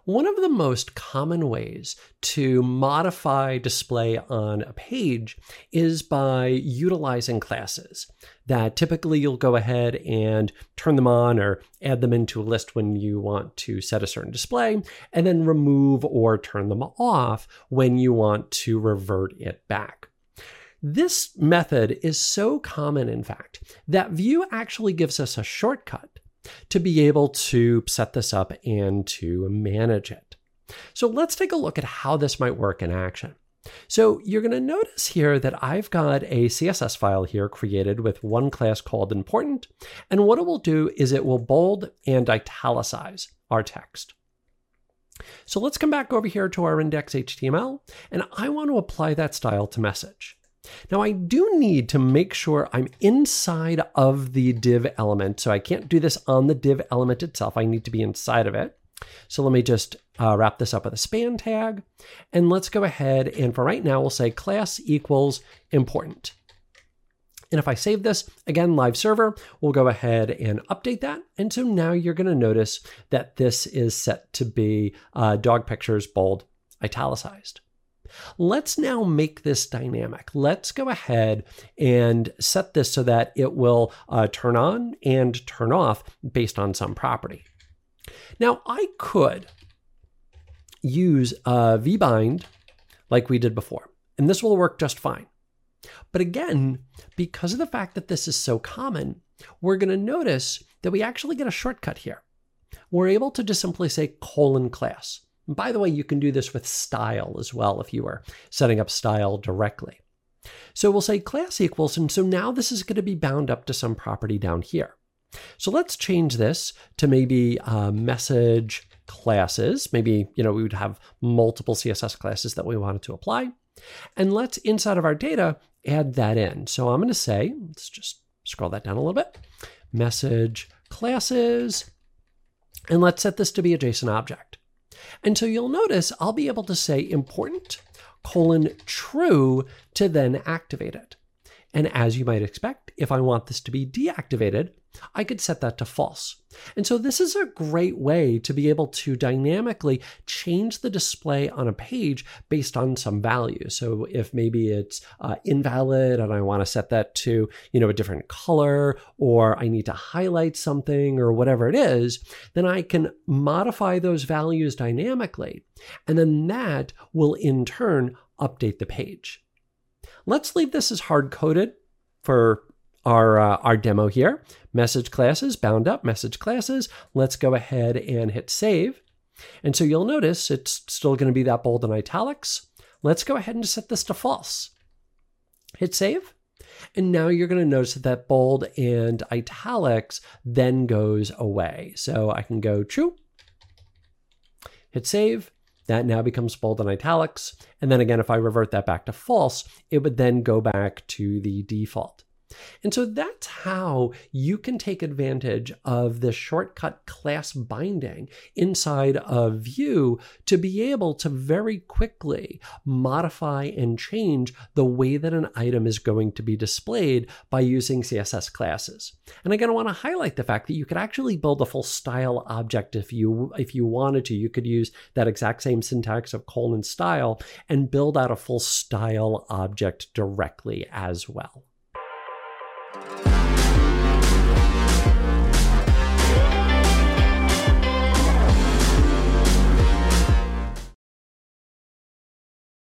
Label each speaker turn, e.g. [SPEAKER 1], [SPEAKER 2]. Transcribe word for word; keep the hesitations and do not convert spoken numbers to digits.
[SPEAKER 1] One of the most common ways to modify display on a page is by utilizing classes that typically you'll go ahead and turn them on or add them into a list when you want to set a certain display, and then remove or turn them off when you want to revert it back. This method is so common, in fact, that Vue actually gives us a shortcut to be able to set this up and to manage it. So let's take a look at how this might work in action. So you're going to notice here that I've got a C S S file here created with one class called important. And what it will do is it will bold and italicize our text. So let's come back over here to our index H T M L, and I want to apply that style to message. Now I do need to make sure I'm inside of the div element. So I can't do this on the div element itself. I need to be inside of it. So let me just uh, wrap this up with a span tag. And let's go ahead and for right now, we'll say class equals important. And if I save this, again, live server, we'll go ahead and update that. And so now you're going to notice that this is set to be uh, dog pictures, bold, italicized. Let's now make this dynamic. Let's go ahead and set this so that it will uh, turn on and turn off based on some property. Now, I could use a vbind like we did before, and this will work just fine. But again, because of the fact that this is so common, we're going to notice that we actually get a shortcut here. We're able to just simply say colon class. And by the way, you can do this with style as well if you were setting up style directly. So we'll say class equals, and so now this is going to be bound up to some property down here. So let's change this to maybe uh, message classes. Maybe, you know, we would have multiple C S S classes that we wanted to apply. And let's, inside of our data, add that in. So I'm going to say, let's just scroll that down a little bit, message classes, and let's set this to be a JSON object. And so you'll notice I'll be able to say important colon true to then activate it. And as you might expect, if I want this to be deactivated, I could set that to false. And so this is a great way to be able to dynamically change the display on a page based on some value. So if maybe it's uh, invalid and I want to set that to, you know, a different color, or I need to highlight something or whatever it is, then I can modify those values dynamically. And then that will in turn update the page. Let's leave this as hard-coded for our, uh, our demo here. Message classes, bound up, message classes. Let's go ahead and hit save. And so you'll notice it's still going to be that bold and italics. Let's go ahead and set this to false. Hit save. And now you're going to notice that that bold and italics then goes away. So I can go true, hit save. That now becomes bold and italics. And then again, if I revert that back to false, it would then go back to the default. And so that's how you can take advantage of the shortcut class binding inside of Vue to be able to very quickly modify and change the way that an item is going to be displayed by using C S S classes. And again, I want to highlight the fact that you could actually build a full style object if you, if you wanted to. You could use that exact same syntax of colon style and build out a full style object directly as well.